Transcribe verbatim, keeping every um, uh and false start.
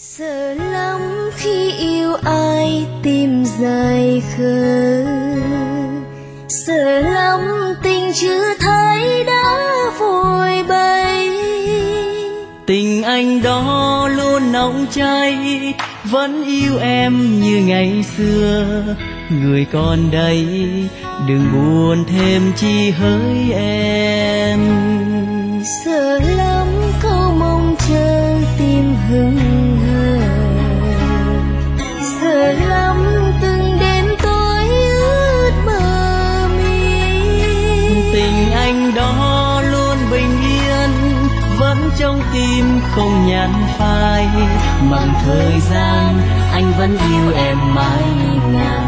Sợ lắm khi yêu ai tim dài khờ, sợ lắm tình chưa thấy đã vội bay. Tình anh đó luôn nóng cháy, vẫn yêu em như ngày xưa. Người còn đây đừng buồn thêm chi hỡi em. Sợ lắm câu mong chờ tim hững hờ, sợ lắm từng đêm tối ướt mơ mi. Tình anh đó luôn bình yên, vẫn trong tim không nhạt phai. Bằng thời gian anh vẫn yêu em mãi ngàn.